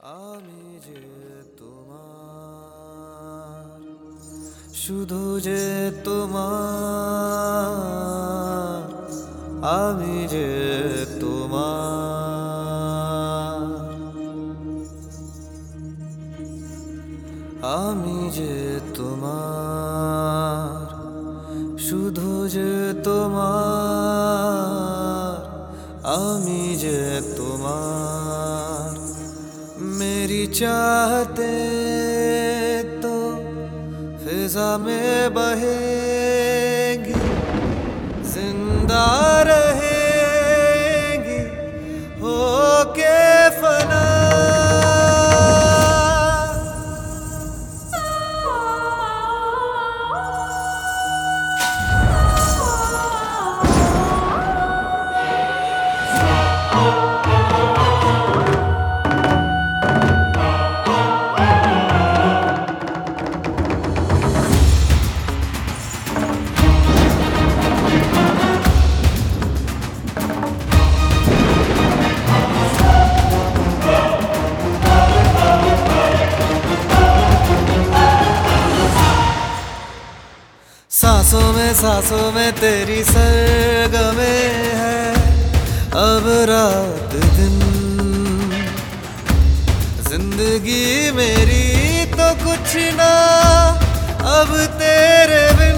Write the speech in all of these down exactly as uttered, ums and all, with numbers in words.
আমি যে তোমার, শুধু যে তোমার, আমি যে তোমার, আমি যে তোমার, শুধু যে তোমার, আমি যে তোমার। मेरी चाहते तो फिजा में बहेंगी, जिंदा रहेंगी होके फना। सांसों में सांसों में तेरी सरगमे है अब रात दिन, जिंदगी मेरी तो कुछ ना अब तेरे बिन।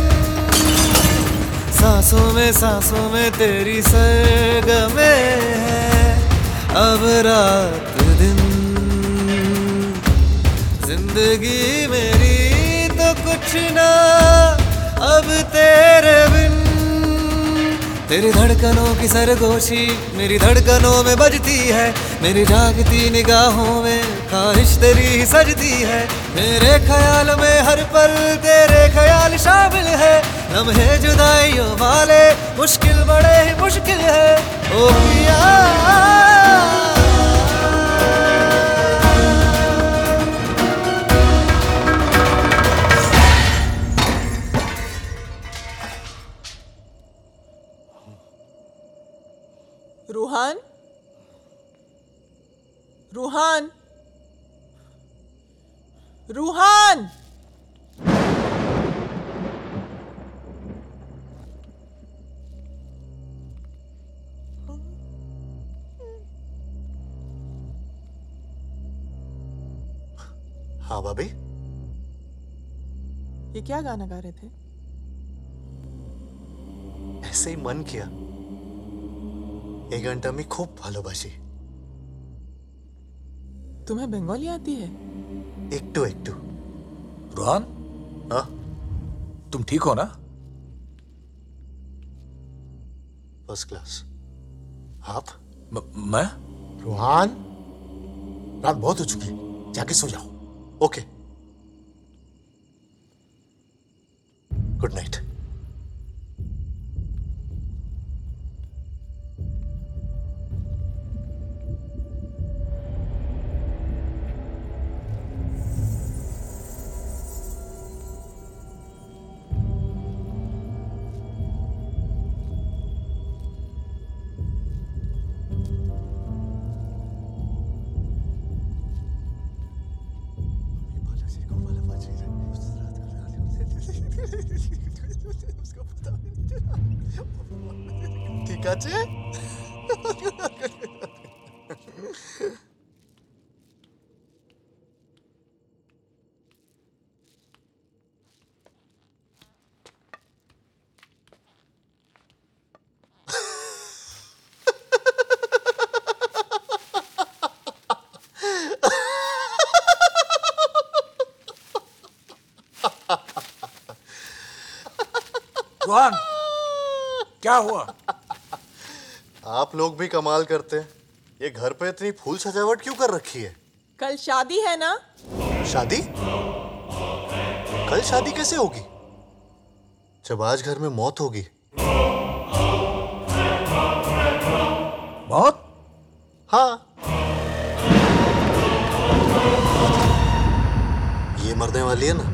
सांसों में सांसों में तेरी सरगमे है अब रात दिन, जिंदगी मेरी तो कुछ ना अब तेरे बिन। तेरी धड़कनों की सरगोशी मेरी धड़कनों में बजती है, मेरी जागती निगाहों में ख्वाहिश तेरी ही सजती है। मेरे ख्याल में हर पल तेरे ख्याल शामिल है, लम्हे जुदाइयों वाले मुश्किल बड़े ही मुश्किल है। ओ पिया रूहान, रूहान, रूहान। हाँ भाभी, ये क्या गाना गा रहे थे? ऐसे ही मन किया, एक घंटा में खूब ভালোবাসি। तुम्हें बंगाली आती है? একটু একটু। रोहन, हाँ, तुम ठीक हो ना? First class. आप? म, मैं? रोहान, रात बहुत हो चुकी है, जाके सो जाओ। Okay, good night. ঠিক আছে। रोहन, क्या हुआ? आप लोग भी कमाल करते हैं, ये घर पे इतनी फूल सजावट क्यों कर रखी है? कल शादी है ना? शादी? कल शादी कैसे होगी जब आज घर में मौत होगी? मौत? हाँ, ये मरने वाली है ना,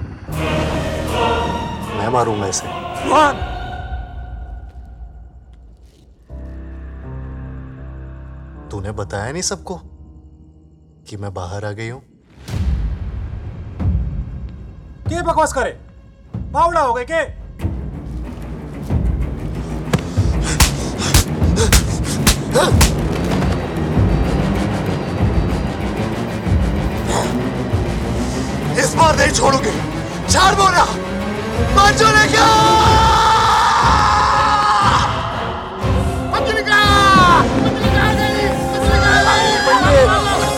मैं मारूंगा इसे। रोहन, तूने बताया नहीं सबको? कि मैं बाहर आ गई हूं? के बकवास करे? बावड़ा हो गए के? इस बार नहीं छोड़ूंगी। झाड़ बोला मंजुलिका! मंजुलिका! मंजुलिका नहीं! मंजुलिका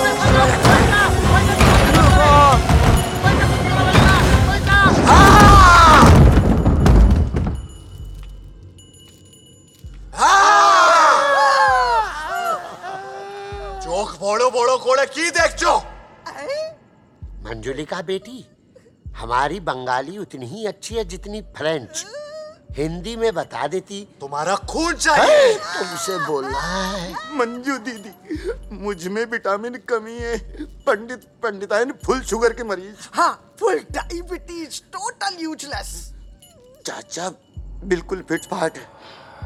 चोख बोड़ो बोड़ो कोड़े की देख चो। मंजुलिका बेटी, हमारी बंगाली उतनी ही अच्छी है जितनी फ्रेंच। हिंदी में बता देती। तुम्हारा खून चाहिए। तुमसे बोलना है। मंजू दीदी, मुझ में विटामिन कमी है। पंडित पंडिताइन फुल शुगर के मरीज। हाँ, फुल डायबिटीज, टोटल यूजलेस। चाचा बिल्कुल फिट फाट है।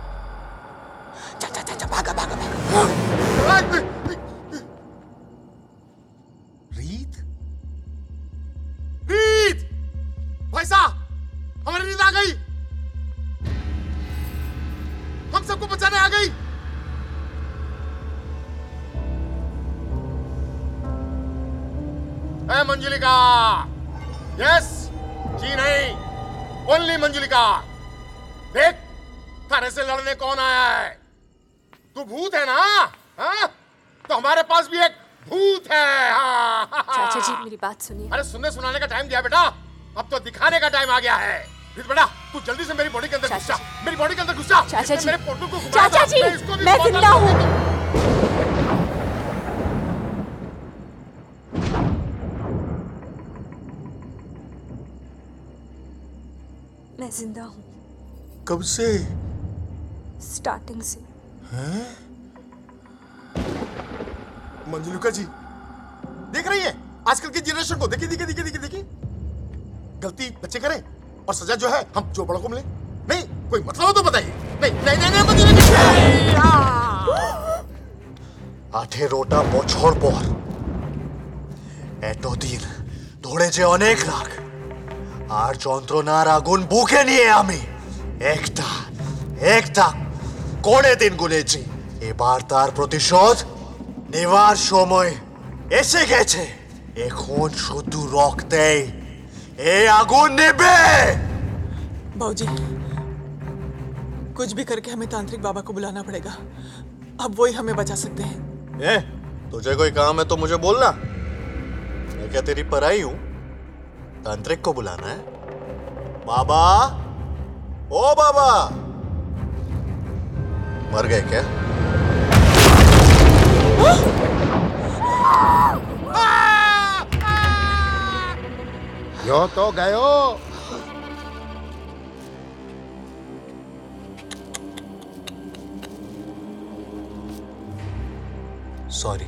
चाचा चाचा भागा भागा भागा। रीत? रीत! भाई साहब, हमारी रीत आ गई। हम सबको बचाने आ गई। ए मंजुलिका! यस, जी नहीं, ओनली मंजुलिका। देख, थाने से लड़ने कौन आया है? तू भूत है ना? हाँ? तो हमारे पास भी एक भूत है। हाँ। चाचा जी, मेरी बात सुनिए। अरे सुनने सुनाने का टाइम दिया बेटा, अब तो दिखाने का टाइम आ गया है। फिर बेटा, तू जल्दी से मेरी बॉडी के अंदर घुस जा। मेरी बॉडी के अंदर घुस जा। चाचा जी, मेरे पोर्टल को घुमा चाचा दो। जी, मैं इसको भी मैं घुमा जिंदा दूं। हूँ। मैं जिंदा हूँ। कब से? स्टार्टिंग से। हैं? मंजुलिका जी, देख रही है आजकल की जनरेशन को? देखिए देखिए देखिए देखिए देखिए। गलती बच्चे करें और सजा जो है हम जो बड़ों को मिले। नहीं, कोई मतलब हो तो बताइए। नहीं नहीं नहीं नहीं मंजुलिका। আঠে রোটা বছর পর এতদিন ধরে যে অনেক রাগ আর যন্ত্রণার আগুন বুকে নিয়ে আমি একটা একটা করে দিন গুনেছি। এবার তার প্রতিশোধ নেওয়ার সময় এসে গেছে। এখন শুধু রক্তেই এই আগুন নেবে। बाबूजी, कुछ भी करके हमें तांत्रिक बाबा को बुलाना पड़ेगा। अब वही हमें बचा सकते हैं। ए, तुझे कोई काम है तो मुझे बोलना। मैं क्या तेरी पराई हूं? तांत्रिक को बुलाना है? बाबा, ओ बाबा, मर गए क्या? यो तो गयो। सॉरी।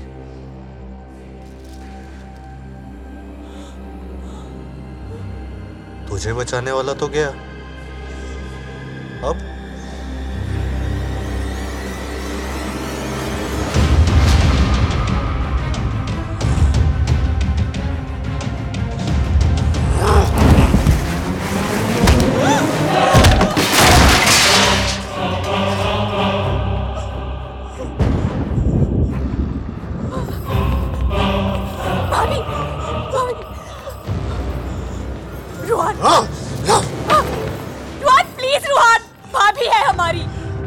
तुझे बचाने वाला तो गया, अब भाभी, भाभी, रुहान, रुहान प्लीज, रुहान, भाभी है हमारी।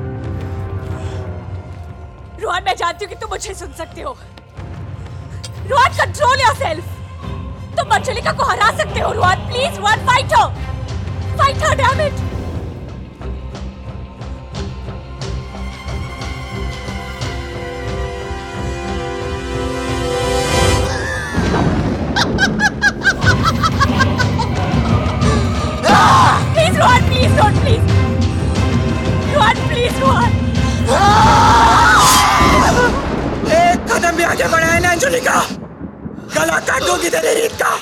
रुहान, मैं जानती हूँ कि तुम मुझे सुन सकते हो। Ruhan, control yourself. तुम मंजुलिका को हरा सकते हो। Ruhan please, Ruhan fight her, fight her, damn it. Please, Rohan, please, don't, please. Rohan, please, Rohan. एक कदम भी आगे बढ़ा है ना अंजुलिका, गला काट दूंगी तेरी रीत का।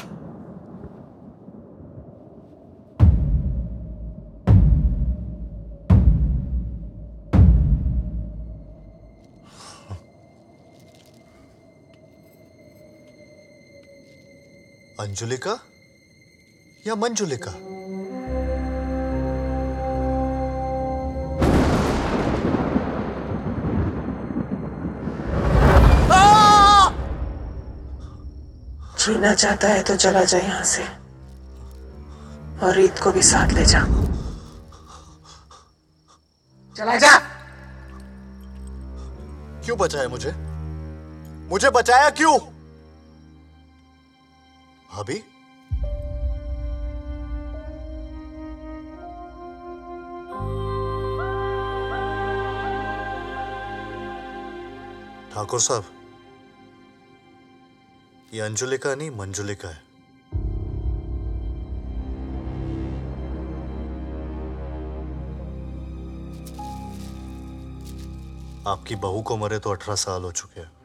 अंजुलिका या मंजुलिका? जीना चाहता है तो चला जा यहाँ से, और रीत को भी साथ ले जा। चला जा। क्यों बचाया मुझे? मुझे बचाया क्यों? भाभी? ठाकुर साहब, ये अंजुलिका नहीं मंजुलिका है। आपकी बहू को मरे तो अठारह साल हो चुके हैं।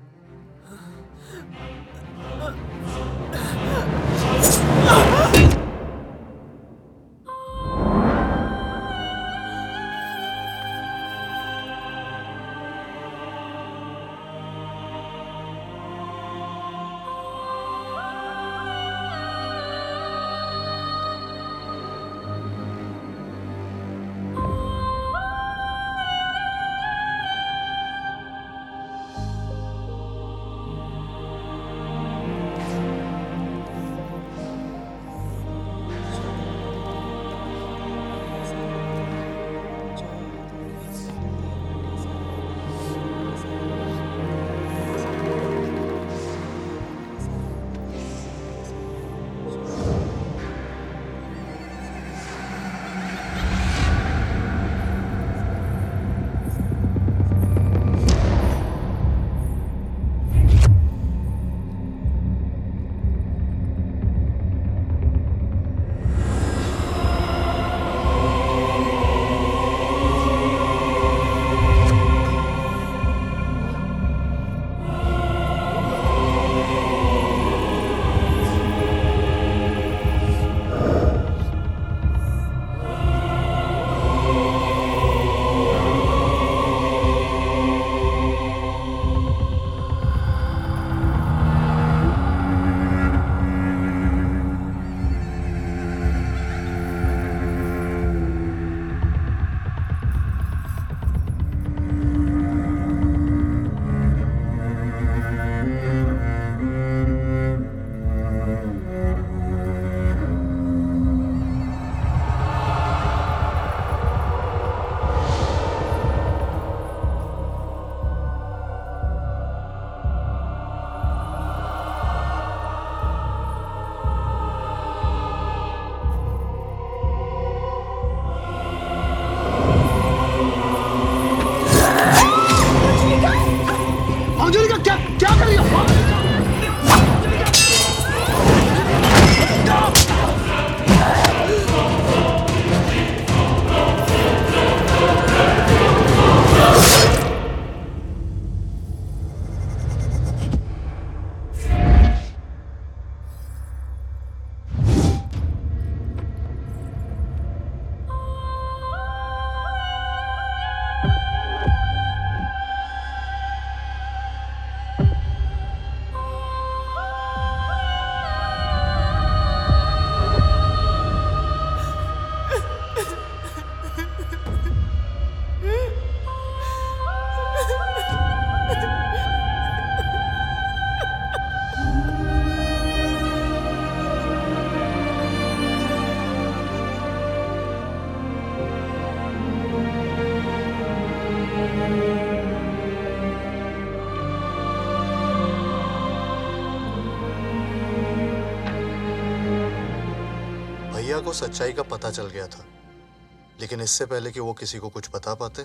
भैया को सच्चाई का पता चल गया था, लेकिन इससे पहले कि वो किसी को कुछ बता पाते,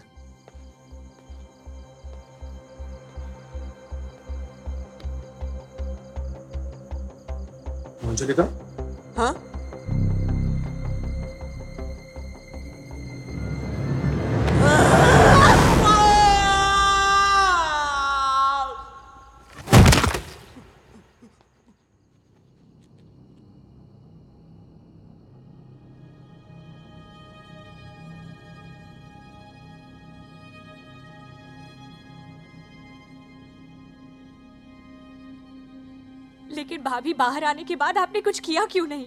मंजुलिका? हाँ? लेकिन भाभी बाहर आने के बाद आपने कुछ किया क्यों नहीं?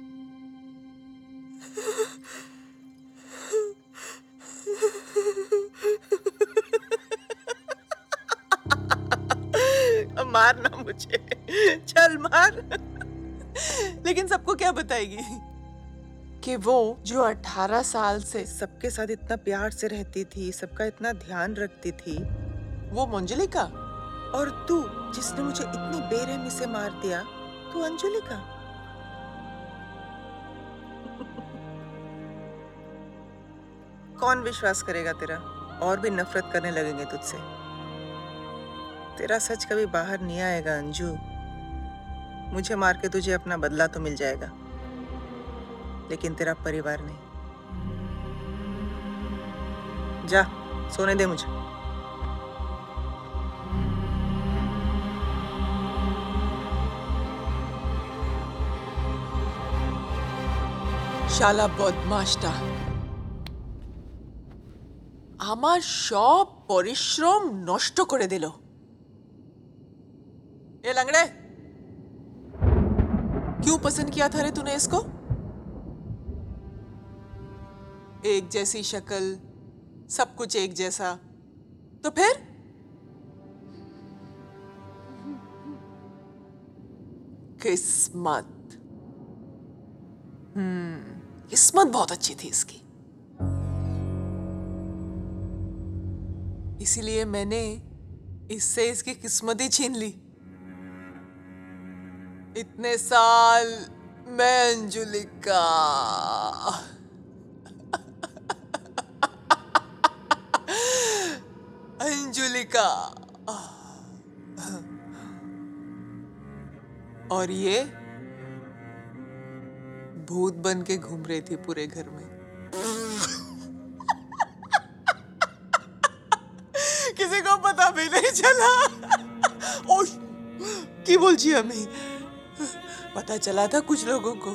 मारना मुझे, चल मार। लेकिन सबको क्या बताएगी कि वो जो अठारह साल से सबके साथ इतना प्यार से रहती थी, सबका इतना ध्यान रखती थी, वो मंजुलिका, और तू जिसने मुझे इतनी बेरहमी से मार दिया, तू अंजुलिका। कौन विश्वास करेगा तेरा? और भी नफरत करने लगेंगे तुझसे। तेरा सच कभी बाहर नहीं आएगा अंजू। मुझे मार के तुझे अपना बदला तो मिल जाएगा, लेकिन तेरा परिवार नहीं। जा, सोने दे मुझे। শালা বদমাশটা আমার সব পরিশ্রম নষ্ট করে দিল। ए लंगड़े, क्यों पसंद किया था रे तूने इसको? एक जैसी शक्ल, सब कुछ एक जैसा, तो फिर? किस्मत। हम्म, किस्मत बहुत अच्छी थी इसकी। इसीलिए मैंने इससे इसकी किस्मत ही छीन ली। इतने साल मैं अंजुलिका अंजुलिका और ये भूत बन के घूम रही थी पूरे घर में। किसी को पता भी नहीं चला। ओह, की बोलची हमें पता चला था कुछ लोगों को।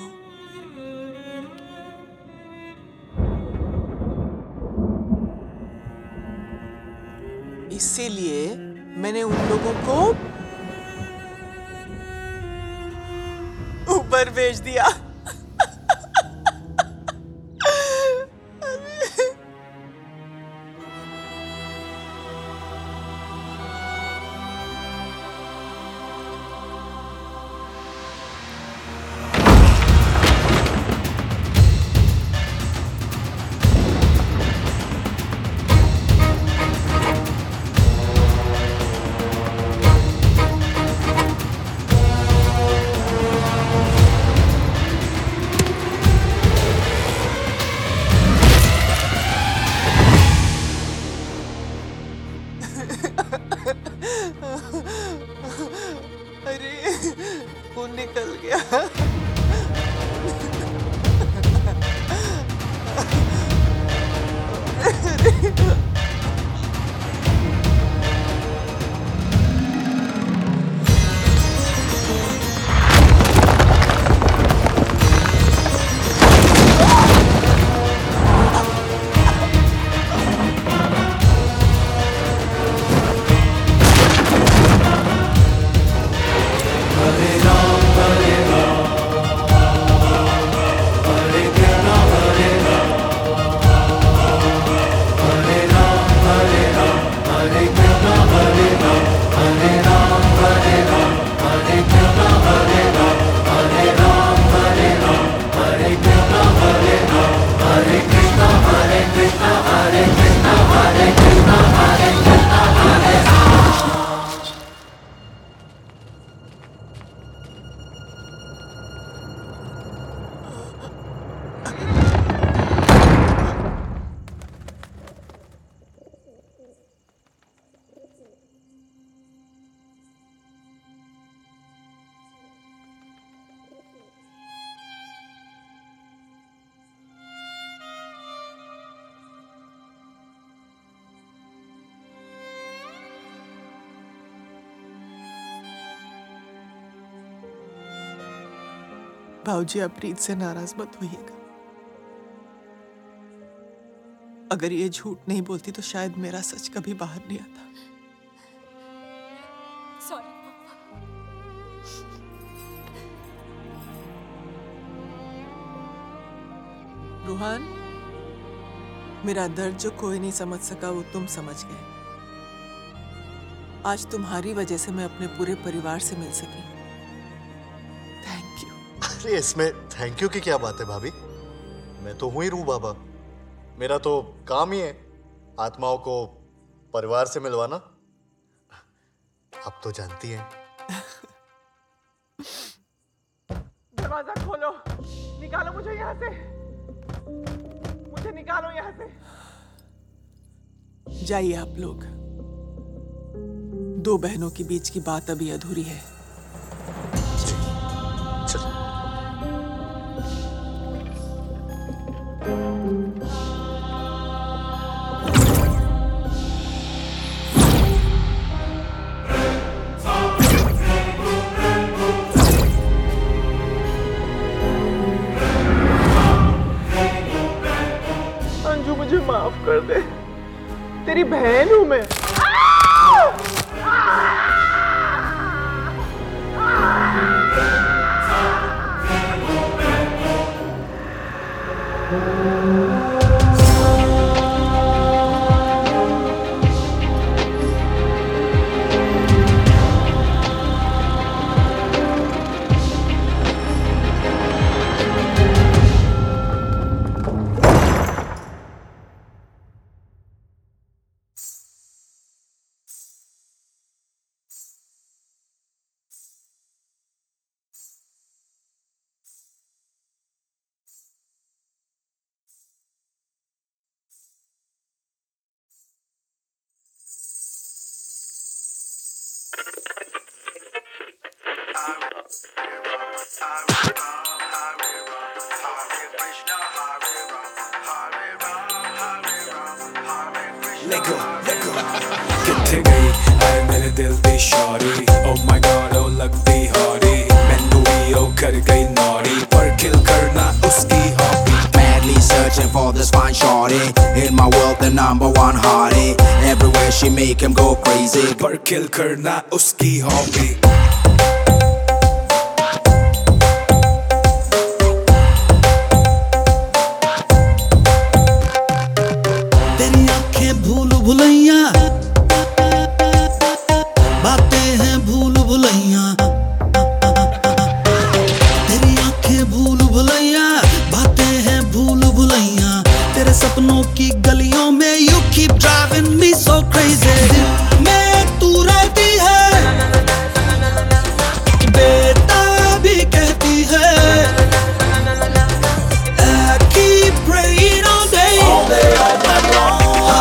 इसीलिए मैंने उन लोगों को ऊपर भेज दिया। अरे खून निकल गया। भाऊजी, आप प्रीत से नाराज मत होइएगा। अगर ये झूठ नहीं बोलती तो शायद मेरा सच कभी बाहर नहीं आता। सॉरी। रूहान, मेरा दर्द जो कोई नहीं समझ सका वो तुम समझ गए। आज तुम्हारी वजह से मैं अपने पूरे परिवार से मिल सकी। Thank you. अरे इसमें थैंक यू की क्या बात है भाभी? मैं तो हूं ही रूह बाबा। मेरा तो काम ही है आत्माओं को परिवार से मिलवाना। अब तो जानती हैं। दरवाजा खोलो, निकालो मुझे यहाँ से, मुझे निकालो यहाँ से। जाइए आप लोग, दो बहनों के बीच की बात अभी अधूरी है। चलो। अंजू मुझे माफ कर दे, तेरी बहन हूं मैं। Lego, Lego. किथे गई है मेरे दिल दी Shauri? Oh my god, oh लगती हौरी। मैनू भी ओ कर गई नौरी, पर किल करना उसकी hobby. Madly searching for this fine shorty, in my world the number one hottie. Everywhere she make him go crazy, पर किल करना उसकी हॉबी। तेरी आंखें भूल भुलैया, बातें हैं भूल भुलैया। तेरी आंखें भूल भुलैया, बातें हैं भूल भुलैया। तेरे सपनों की गलियों में you keep driving me so crazy। मैं तू रहती है, बेटा भी कहती है। I keep praying all day, all day, all night long।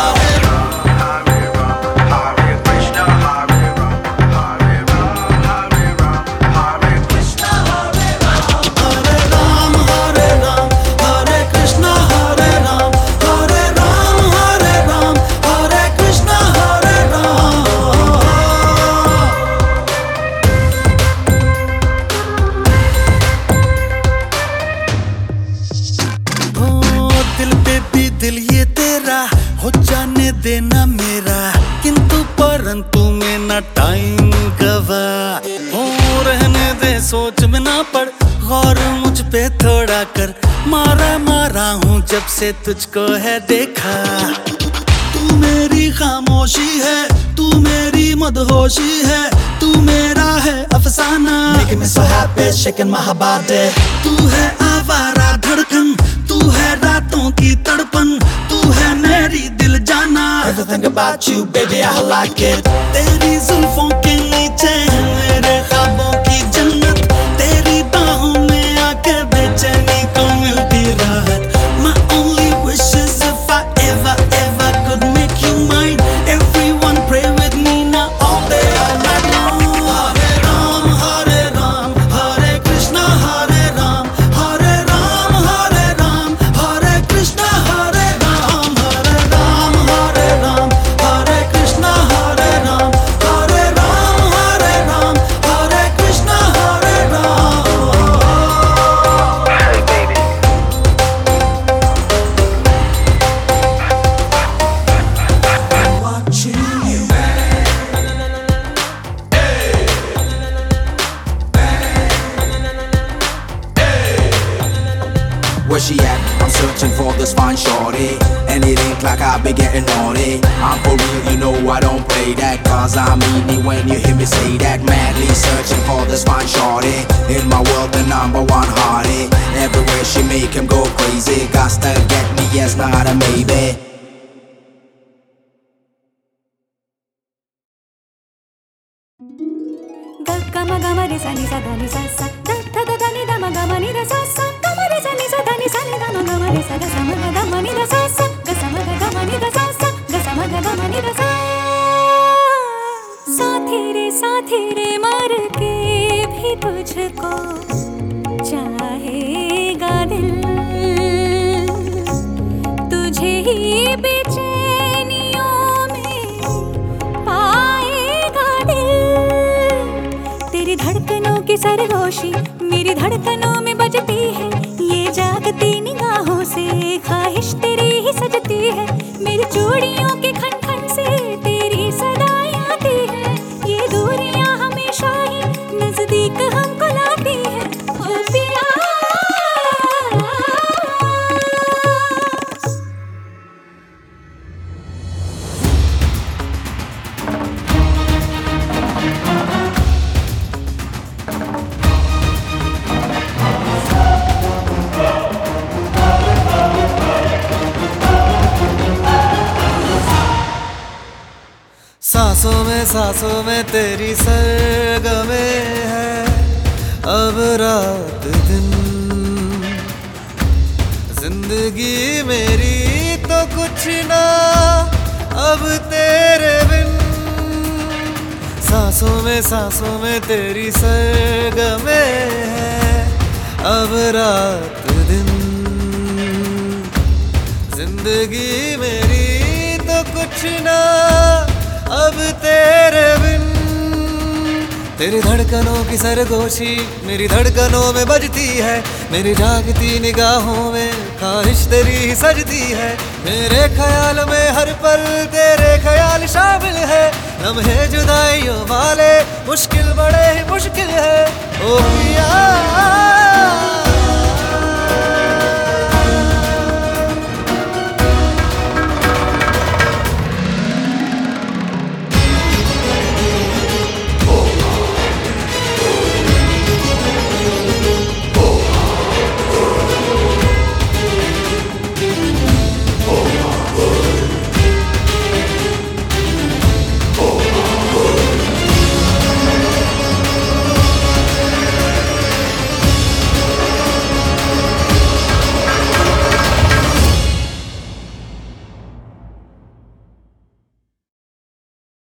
दिल ये तेरा हो जाने देना मेरा, किंतु परंतु में ना टाइम गवा। हो रहने दे सोच में ना पड़, गौर मुझ पे थोड़ा कर। मारा मारा हूँ जब से तुझको है देखा। तू मेरी खामोशी है, तू मेरी मदहोशी है, तू मेरा है अफसाना। Making me so happy, shaking my body। तू है आवारा धड़कन, तू है रातों की तड़पन, तू है मेरी दिल जाना। Everything about you, baby, I like it। तेरी जुल्फों के नीचे है मेरे ख्वाबों की जन्नत। तेरी बाहों में आके बेचैनी को मिलती राहत। My only wish is if I ever, ever could make you mine। Everyone pray with me now, all day, all night long। Hare Ram, Hare Ram, Hare Krishna, Hare Ram, Hare Ram, Hare Ram, Hare Krishna, Hare Ram, Hare Ram, Hare Ram, Hare Krishna, Hare Ram, Hare Ram, Where she at? I'm searching for this fine shorty, and it ain't like I be getting naughty. I'm for real, you know I don't play that, cause I mean it when you hear me say that. Madly searching for this fine shorty, in my world the number one hottie. Everywhere she make him go crazy, got to get me, yes, not a maybe. Gama gama re sa ni sa da ni sa sa da da da da ni da ma gama ni da sa sa gama re sa ni sa da ni sa ni da ma gama re sa ga sa ma ga da ma ni da sa sa ga sa ma ga gama ni da sa sa ga sa ma ga gama ni da sa साथी रे साथी रे मर के भी तुझको चाहेगा दिल तुझे ही बेचैनियों में पाएगा दिल तेरी धड़कनों की सरगोशी मेरी धड़कनों में बजती है ये जागती निगाहों से ख्वाहिश तेरी ही सजती है मेरी चूड़ियों के खन खन से तेरी सदाएं आती है ये दूरियां हमेशा ही नजदीक हमको लाती है ओ पिया सांसों में सांसों में तेरी सरगमे है अब रात दिन जिंदगी मेरी तो कुछ ना अब तेरे बिन सांसों में सांसों में तेरी सरगमे है अब रात दिन जिंदगी मेरी तो कुछ ना अब तेरे बिन तेरी धड़कनों की सरगोशी मेरी धड़कनों में बजती है मेरी जागती निगाहों में ख्वाहिश तेरी ही सजती है मेरे ख्याल में हर पल तेरे ख्याल शामिल है लम्हे जुदाइयों वाले मुश्किल बड़े ही मुश्किल है ओ पिया